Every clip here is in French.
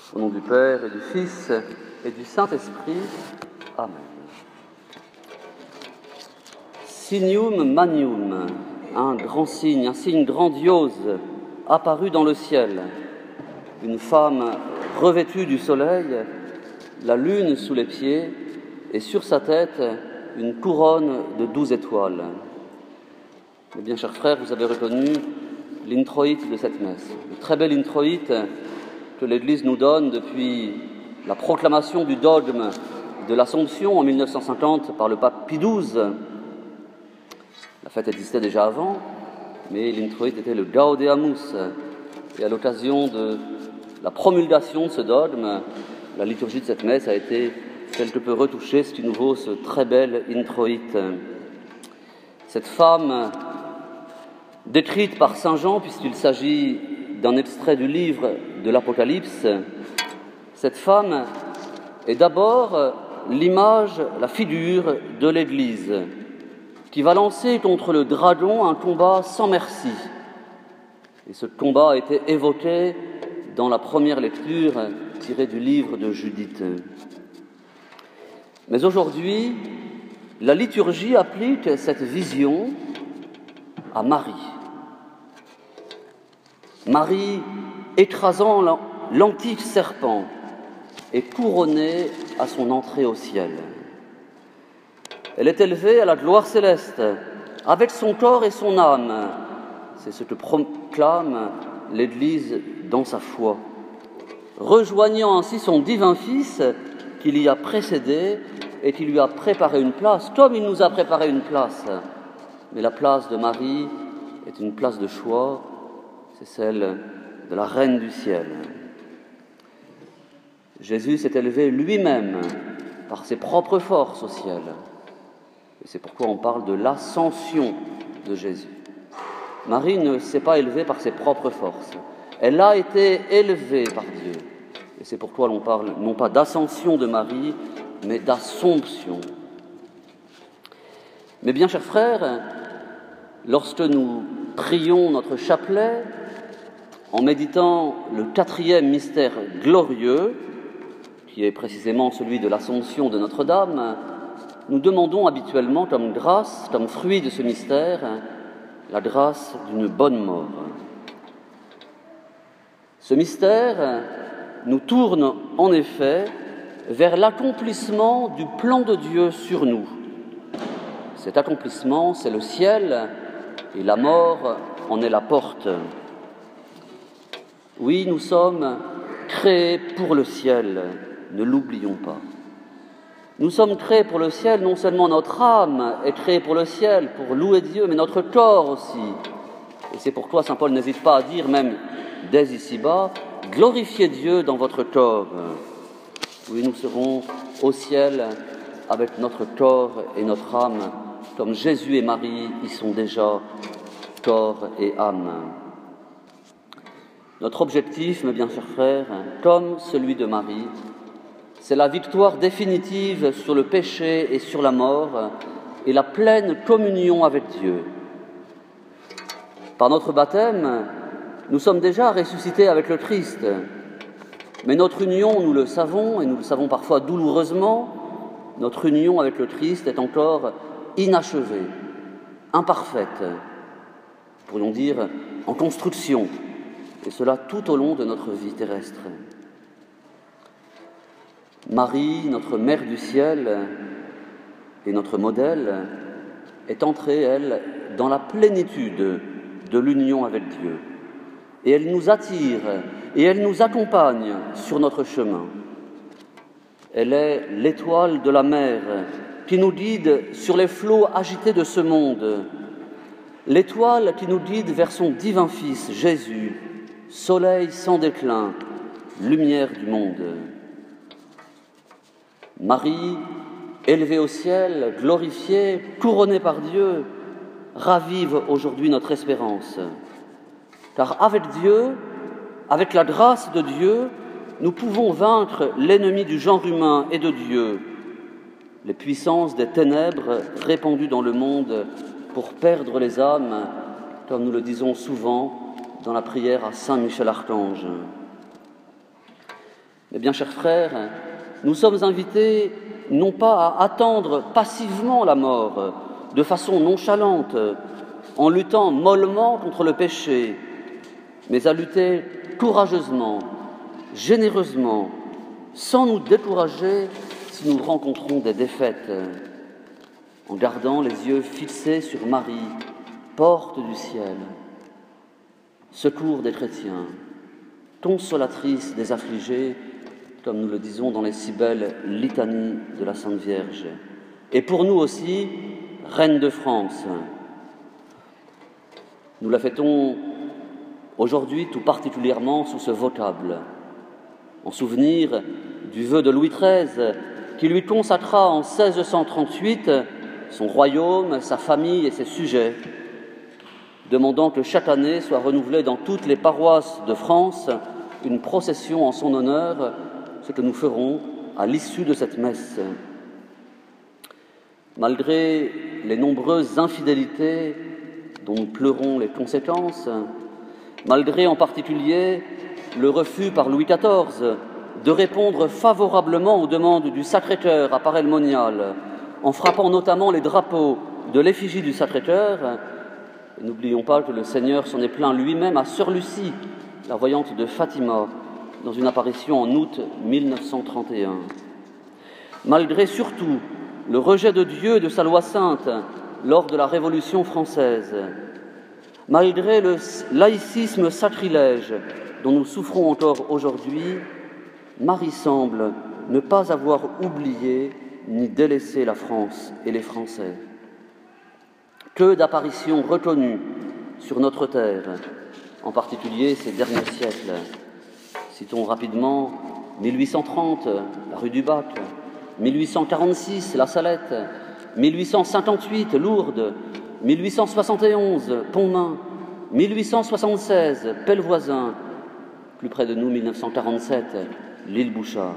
Au nom du Père et du Fils et du Saint-Esprit. Amen. Signum Magnum, un grand signe, un signe grandiose, apparu dans le ciel. Une femme revêtue du soleil, la lune sous les pieds, et sur sa tête, une couronne de 12 étoiles. Eh bien, chers frères, vous avez reconnu l'introïte de cette messe, le très bel introïte que l'Église nous donne depuis la proclamation du dogme de l'Assomption en 1950 par le pape Pie XII. La fête existait déjà avant, mais l'introïte était le Gaudeamus. Et à l'occasion de la promulgation de ce dogme, la liturgie de cette messe a été quelque peu retouchée, ce qui nous vaut ce très bel introïte. Cette femme, décrite par saint Jean, puisqu'il s'agit d'un extrait du livre de l'Apocalypse, cette femme est d'abord l'image, la figure de l'Église, qui va lancer contre le dragon un combat sans merci. Et ce combat a été évoqué dans la première lecture tirée du livre de Judith. Mais aujourd'hui, la liturgie applique cette vision à Marie. Marie, écrasant l'antique serpent, est couronnée à son entrée au ciel. Elle est élevée à la gloire céleste, avec son corps et son âme. C'est ce que proclame l'Église dans sa foi, rejoignant ainsi son divin Fils qui l'y a précédé et qui lui a préparé une place, comme il nous a préparé une place. Mais la place de Marie est une place de choix, c'est celle de la Reine du ciel. Jésus s'est élevé lui-même par ses propres forces au ciel. Et c'est pourquoi on parle de l'ascension de Jésus. Marie ne s'est pas élevée par ses propres forces. Elle a été élevée par Dieu. Et c'est pourquoi l'on parle non pas d'ascension de Marie, mais d'assomption. Mais bien, chers frères, lorsque nous prions notre chapelet, en méditant le 4e mystère glorieux, qui est précisément celui de l'Assomption de Notre-Dame, nous demandons habituellement comme grâce, comme fruit de ce mystère, la grâce d'une bonne mort. Ce mystère nous tourne en effet vers l'accomplissement du plan de Dieu sur nous. Cet accomplissement, c'est le ciel, et la mort en est la porte. Oui, nous sommes créés pour le ciel, ne l'oublions pas. Nous sommes créés pour le ciel, non seulement notre âme est créée pour le ciel, pour louer Dieu, mais notre corps aussi. Et c'est pourquoi saint Paul n'hésite pas à dire, même dès ici-bas, « Glorifiez Dieu dans votre corps ». Oui, nous serons au ciel avec notre corps et notre âme, comme Jésus et Marie y sont déjà, corps et âme. Notre objectif, mes bien chers frères, comme celui de Marie, c'est la victoire définitive sur le péché et sur la mort et la pleine communion avec Dieu. Par notre baptême, nous sommes déjà ressuscités avec le Christ, mais notre union, nous le savons, et nous le savons parfois douloureusement, notre union avec le Christ est encore inachevée, imparfaite, pourrions dire en construction, et cela tout au long de notre vie terrestre. Marie, notre Mère du ciel et notre modèle, est entrée, elle, dans la plénitude de l'union avec Dieu. Et elle nous attire et elle nous accompagne sur notre chemin. Elle est l'étoile de la mer qui nous guide sur les flots agités de ce monde. L'étoile qui nous guide vers son divin Fils, Jésus, soleil sans déclin, lumière du monde. Marie, élevée au ciel, glorifiée, couronnée par Dieu, ravive aujourd'hui notre espérance. Car avec Dieu, avec la grâce de Dieu, nous pouvons vaincre l'ennemi du genre humain et de Dieu, les puissances des ténèbres répandues dans le monde pour perdre les âmes, comme nous le disons souvent dans la prière à Saint Michel Archange. Mes bien chers frères, nous sommes invités non pas à attendre passivement la mort, de façon nonchalante, en luttant mollement contre le péché, mais à lutter courageusement, généreusement, sans nous décourager si nous rencontrons des défaites, en gardant les yeux fixés sur Marie, porte du ciel, secours des chrétiens, consolatrice des affligés, comme nous le disons dans les si belles litanies de la Sainte Vierge, et pour nous aussi, Reine de France. Nous la fêtons aujourd'hui tout particulièrement sous ce vocable, en souvenir du vœu de Louis XIII, qui lui consacra en 1638 son royaume, sa famille et ses sujets, demandant que chaque année soit renouvelée dans toutes les paroisses de France une procession en son honneur, ce que nous ferons à l'issue de cette messe. Malgré les nombreuses infidélités dont nous pleurons les conséquences, malgré en particulier le refus par Louis XIV de répondre favorablement aux demandes du Sacré-Cœur à Paray-le-Monial, en frappant notamment les drapeaux de l'effigie du Sacré-Cœur, n'oublions pas que le Seigneur s'en est plaint lui-même à Sœur Lucie, la voyante de Fatima, dans une apparition en août 1931. Malgré surtout le rejet de Dieu et de sa loi sainte lors de la Révolution française, malgré le laïcisme sacrilège dont nous souffrons encore aujourd'hui, Marie semble ne pas avoir oublié ni délaissé la France et les Français. Que d'apparitions reconnues sur notre terre, en particulier ces derniers siècles. Citons rapidement 1830, la rue du Bac, 1846, la Salette, 1858, Lourdes, 1871, Pontmain, 1876, Pellevoisin, plus près de nous, 1947, l'île Bouchard.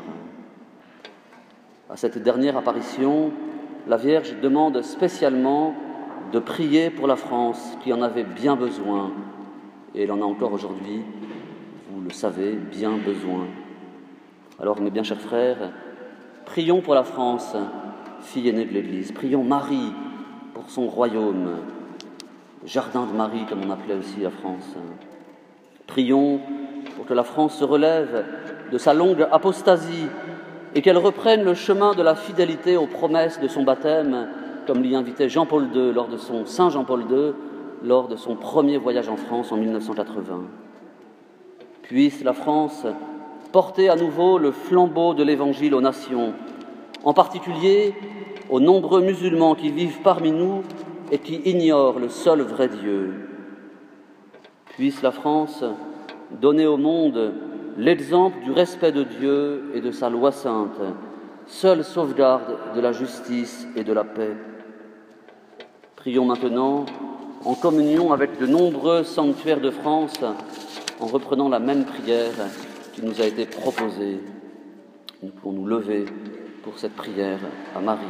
À cette dernière apparition, la Vierge demande spécialement de prier pour la France qui en avait bien besoin, et elle en a encore aujourd'hui, vous le savez, bien besoin. Alors, mes bien chers frères, prions pour la France, fille aînée de l'Église, prions Marie pour son royaume, jardin de Marie, comme on appelait aussi la France. Prions pour que la France se relève de sa longue apostasie et qu'elle reprenne le chemin de la fidélité aux promesses de son baptême, comme l'y invitait Jean-Paul II Saint Jean-Paul II, lors de son premier voyage en France en 1980. Puisse la France porter à nouveau le flambeau de l'Évangile aux nations, en particulier aux nombreux musulmans qui vivent parmi nous et qui ignorent le seul vrai Dieu. Puisse la France donner au monde l'exemple du respect de Dieu et de sa loi sainte, seule sauvegarde de la justice et de la paix. Prions maintenant en communion avec de nombreux sanctuaires de France, en reprenant la même prière qui nous a été proposée. Nous pouvons nous lever pour cette prière à Marie.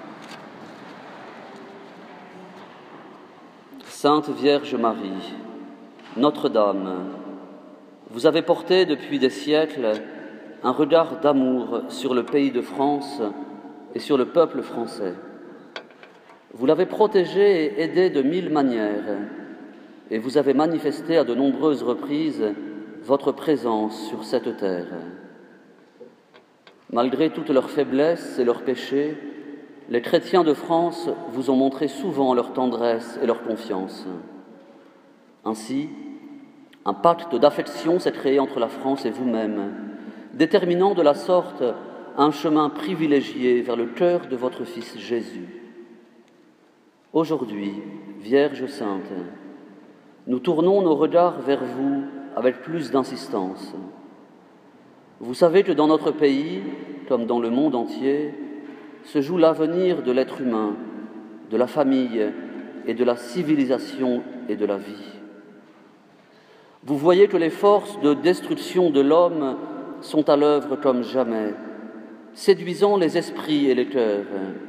Sainte Vierge Marie, Notre-Dame, vous avez porté depuis des siècles un regard d'amour sur le pays de France et sur le peuple français. Vous l'avez protégé et aidé de 1000 manières, et vous avez manifesté à de nombreuses reprises votre présence sur cette terre. Malgré toutes leurs faiblesses et leurs péchés, les chrétiens de France vous ont montré souvent leur tendresse et leur confiance. Ainsi, un pacte d'affection s'est créé entre la France et vous-même, déterminant de la sorte un chemin privilégié vers le cœur de votre Fils Jésus. Aujourd'hui, Vierge Sainte, nous tournons nos regards vers vous avec plus d'insistance. Vous savez que dans notre pays, comme dans le monde entier, se joue l'avenir de l'être humain, de la famille et de la civilisation et de la vie. Vous voyez que les forces de destruction de l'homme sont à l'œuvre comme jamais, séduisant les esprits et les cœurs.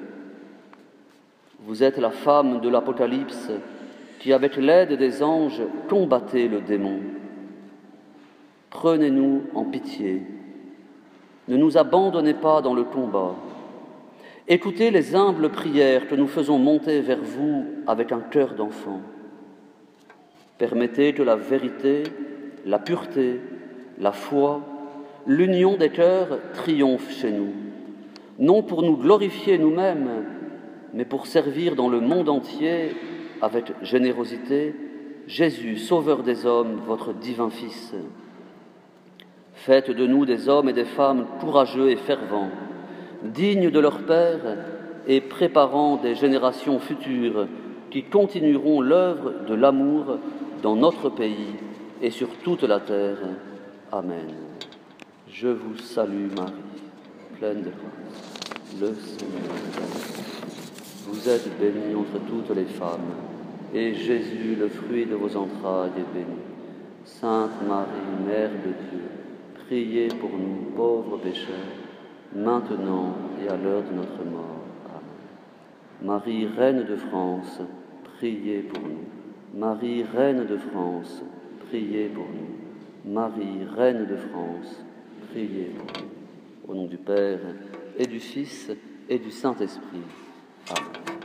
Vous êtes la femme de l'Apocalypse qui, avec l'aide des anges, combattait le démon. Prenez-nous en pitié. ne nous abandonnez pas dans le combat. Écoutez les humbles prières que nous faisons monter vers vous avec un cœur d'enfant. Permettez que la vérité, la pureté, la foi, l'union des cœurs triomphe chez nous, non pour nous glorifier nous-mêmes, mais pour servir dans le monde entier, avec générosité, Jésus, Sauveur des hommes, votre divin Fils. Faites de nous des hommes et des femmes courageux et fervents, dignes de leur Père et préparant des générations futures qui continueront l'œuvre de l'amour dans notre pays et sur toute la terre. Amen. Je vous salue Marie, pleine de grâce. Le Seigneur est avec vous. Vous êtes bénie entre toutes les femmes, et Jésus, le fruit de vos entrailles, est béni. Sainte Marie, Mère de Dieu, priez pour nous pauvres pécheurs, maintenant et à l'heure de notre mort. Amen. Marie, Reine de France, priez pour nous. Marie, Reine de France, priez pour nous. Marie, Reine de France, priez pour nous. Au nom du Père, et du Fils, et du Saint-Esprit. Amen.